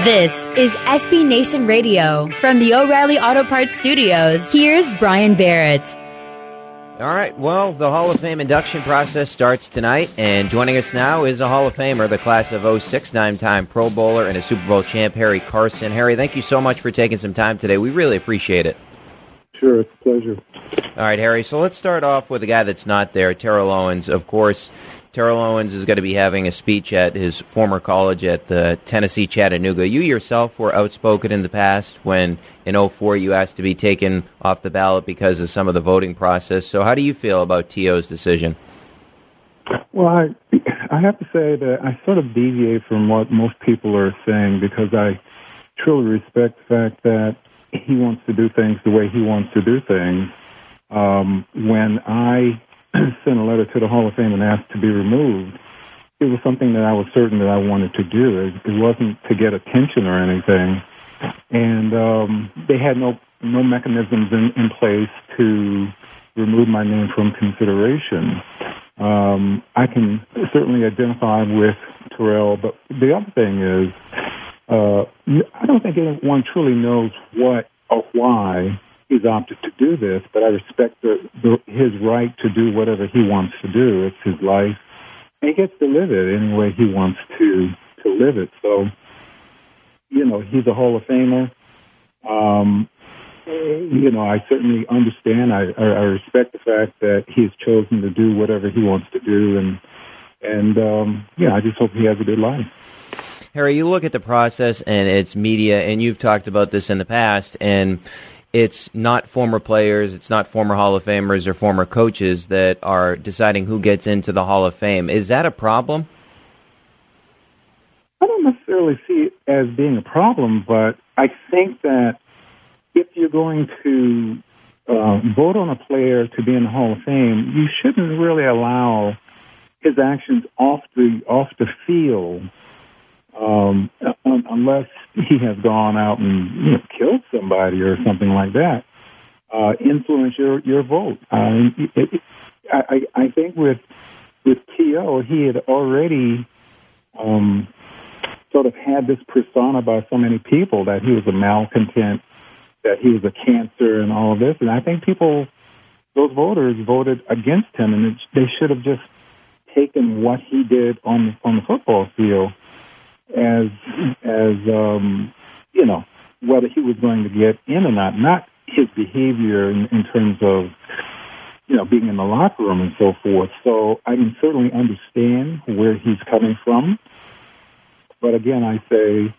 This is SB Nation Radio from the O'Reilly Auto Parts Studios. Here's Brian Barrett. All right, well, the Hall of Fame induction process starts tonight, and joining us now is a Hall of Famer, the class of '06, nine-time Pro Bowler and a Super Bowl champ, Harry Carson. Harry, thank you so much for taking some time today. We really appreciate it. Sure, it's a pleasure. All right, Harry, so let's start off with a guy that's not there, Terrell Owens. Of course, Terrell Owens is going to be having a speech at his former college at the Tennessee Chattanooga. You yourself were outspoken in the past when, in '04, you asked to be taken off the ballot because of some of the voting process. So how do you feel about T.O.'s decision? Well, I have to say that I sort of deviate from what most people are saying because I truly respect the fact that he wants to do things the way he wants to do things. When I sent a letter to the Hall of Fame and asked to be removed, it was something that I was certain that I wanted to do. It wasn't to get attention or anything. And they had no mechanisms in place to remove my name from consideration. I can certainly identify with Terrell, but the other thing is, I don't think anyone truly knows what or why he's opted to do this, but I respect his right to do whatever he wants to do. It's his life, and he gets to live it any way he wants to live it. So, he's a Hall of Famer. I certainly understand. I respect the fact that he's chosen to do whatever he wants to do, and I just hope he has a good life. Harry, you look at the process and it's media, and you've talked about this in the past, and it's not former players, it's not former Hall of Famers or former coaches that are deciding who gets into the Hall of Fame. Is that a problem? I don't necessarily see it as being a problem, but I think that if you're going to vote on a player to be in the Hall of Fame, you shouldn't really allow his actions off the field, unless he has gone out and killed somebody or something like that, influence your vote. I think with T.O., he had already sort of had this persona by so many people that he was a malcontent, that he was a cancer and all of this. And I think those voters voted against him, and they should have just taken what he did on the football field as whether he was going to get in or not his behavior in terms of, being in the locker room and so forth. So I can certainly understand where he's coming from. But again, I say,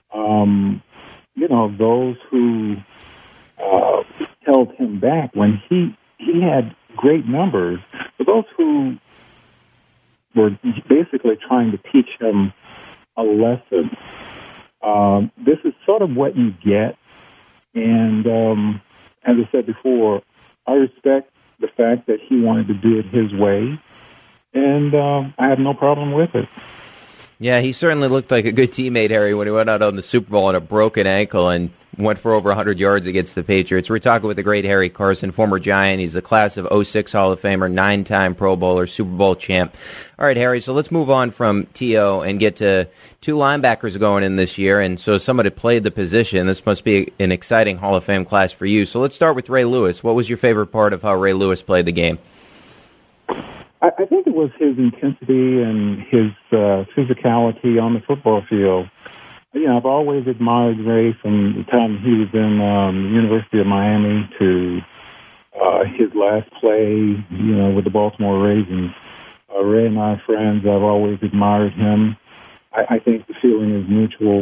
those who held him back when he had great numbers, but those who were basically trying to teach him a lesson. This is sort of what you get, and as I said before, I respect the fact that he wanted to do it his way, and I have no problem with it. Yeah, he certainly looked like a good teammate, Harry, when he went out on the Super Bowl on a broken ankle and went for over 100 yards against the Patriots. We're talking with the great Harry Carson, former Giant. He's the class of '06 Hall of Famer, nine-time Pro Bowler, Super Bowl champ. All right, Harry, so let's move on from T.O. and get to two linebackers going in this year. And so somebody played the position. This must be an exciting Hall of Fame class for you. So let's start with Ray Lewis. What was your favorite part of how Ray Lewis played the game? I think it was his intensity and his physicality on the football field. I've always admired Ray from the time he was in the University of Miami to his last play, with the Baltimore Ravens. Ray and I are friends. I've always admired him. I think the feeling is mutual.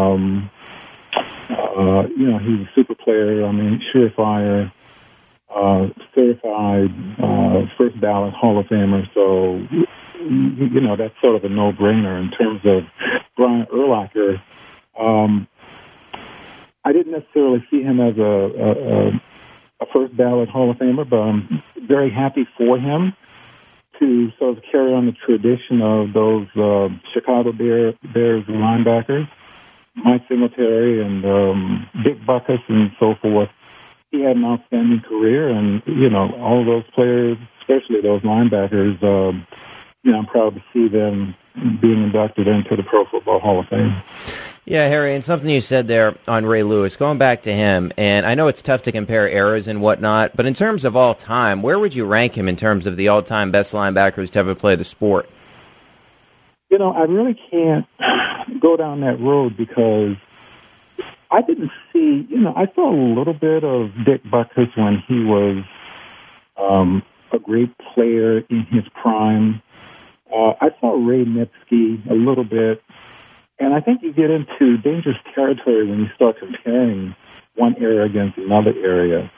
He's a super player. Surefire. Certified first ballot Hall of Famer, so that's sort of a no-brainer. In terms of Brian Urlacher, I didn't necessarily see him as a first ballot Hall of Famer, but I'm very happy for him to sort of carry on the tradition of those Chicago Bears linebackers, Mike Singletary and Dick Butkus and so forth. He had an outstanding career, and, all those players, especially those linebackers, I'm proud to see them being inducted into the Pro Football Hall of Fame. Yeah, Harry, and something you said there on Ray Lewis, going back to him, and I know it's tough to compare eras and whatnot, but in terms of all time, where would you rank him in terms of the all-time best linebackers to ever play the sport? I really can't go down that road because I didn't see, I saw a little bit of Dick Butkus when he was a great player in his prime. I saw Ray Nipsky a little bit. And I think you get into dangerous territory when you start comparing one era against another era.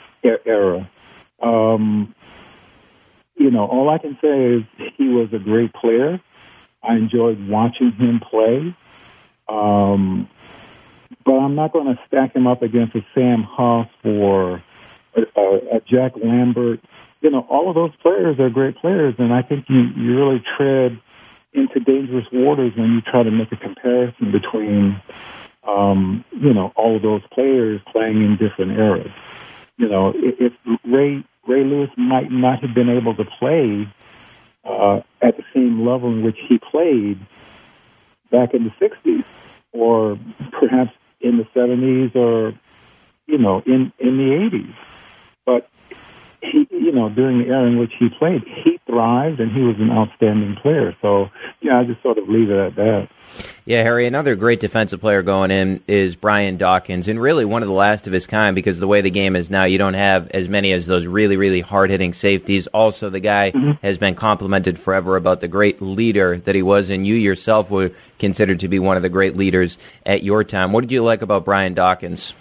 All I can say is he was a great player. I enjoyed watching him play. But I'm not going to stack him up against a Sam Huff or a Jack Lambert. All of those players are great players, and I think you really tread into dangerous waters when you try to make a comparison between, all of those players playing in different eras. If Ray Lewis might not have been able to play at the same level in which he played back in the 60s, or perhaps in the 70s, or, in the 80s. But he, during the era in which he played, he thrived and he was an outstanding player. So, I just sort of leave it at that. Yeah, Harry, another great defensive player going in is Brian Dawkins, and really one of the last of his kind because the way the game is now, you don't have as many as those really, really hard-hitting safeties. Also, the guy has been complimented forever about the great leader that he was, and you yourself were considered to be one of the great leaders at your time. What did you like about Brian Dawkins?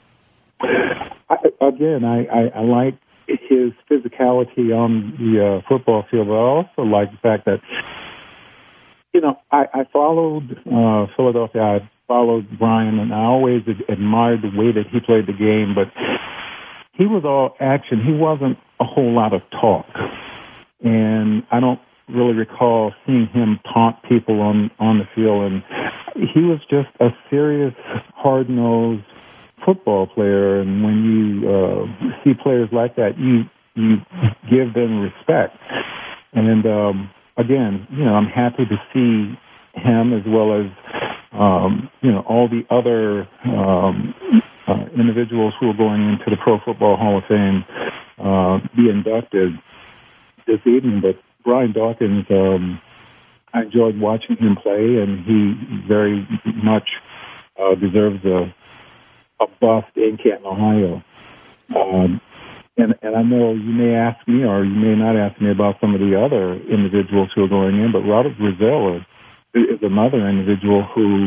I like his physicality on the football field, but I also like the fact that, I followed Philadelphia. I followed Brian, and I always admired the way that he played the game, but he was all action. He wasn't a whole lot of talk. And I don't really recall seeing him taunt people on the field. And he was just a serious, hard-nosed football player, and when you see players like that, you give them respect. And again, I'm happy to see him as well as all the other individuals who are going into the Pro Football Hall of Fame be inducted this evening. But Brian Dawkins, I enjoyed watching him play, and he very much deserves a bust in Canton, Ohio. And I know you may ask me, or you may not ask me about some of the other individuals who are going in, but Robert Brazile is another individual who,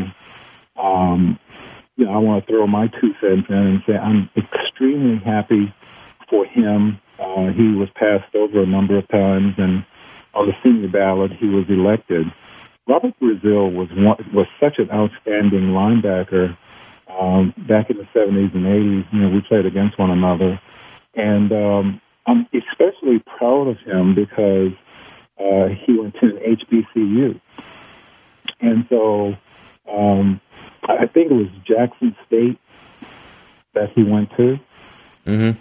I want to throw my 2 cents in and say I'm extremely happy for him. He was passed over a number of times, and on the senior ballot, he was elected. Robert Brazile was such an outstanding linebacker. Back in the 70s and 80s, we played against one another. And I'm especially proud of him because he went to an HBCU. And so I think it was Jackson State that he went to. Mm-hmm.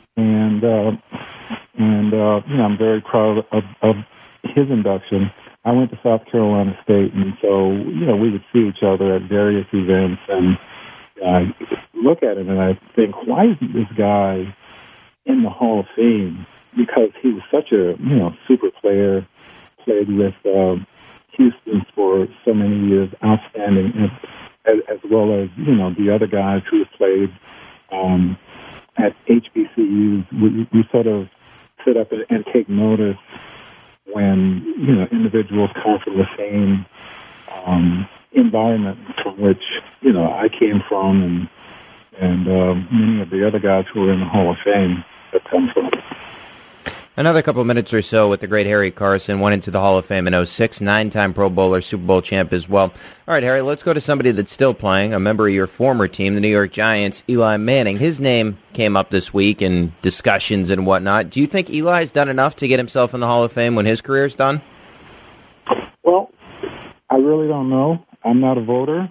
And I'm very proud of his induction. I went to South Carolina State, and so, we would see each other at various events, and I look at him and I think, why isn't this guy in the Hall of Fame? Because he was such a, super player, played with Houston for so many years, outstanding, as well as, the other guys who have played at HBCUs. We sort of sit up and take notice when, individuals come from the same environment from which, I came from, and many of the other guys who are in the Hall of Fame have come from. Another couple of minutes or so with the great Harry Carson, went into the Hall of Fame in 2006, 9-time Pro Bowler, Super Bowl champ as well. All right, Harry, let's go to somebody that's still playing, a member of your former team, the New York Giants, Eli Manning. His name came up this week in discussions and whatnot. Do you think Eli's done enough to get himself in the Hall of Fame when his career's done? Well, I really don't know. I'm not a voter.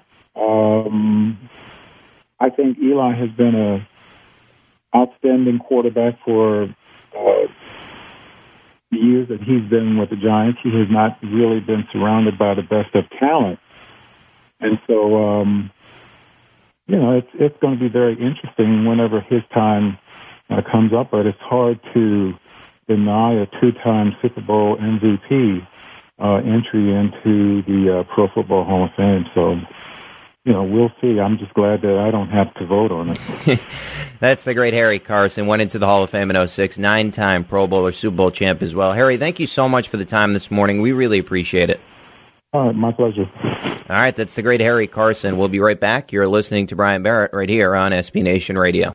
I think Eli has been an outstanding quarterback for the years that he's been with the Giants. He has not really been surrounded by the best of talent. And so it's going to be very interesting whenever his time comes up. But it's hard to deny a two-time Super Bowl MVP entry into the Pro Football Hall of Fame. So, we'll see. I'm just glad that I don't have to vote on it. That's the great Harry Carson. Went into the Hall of Fame in 2006, 9-time Pro Bowler, Super Bowl champ as well. Harry, thank you so much for the time this morning. We really appreciate it. All right, my pleasure. All right, that's the great Harry Carson. We'll be right back. You're listening to Brian Barrett right here on SB Nation Radio.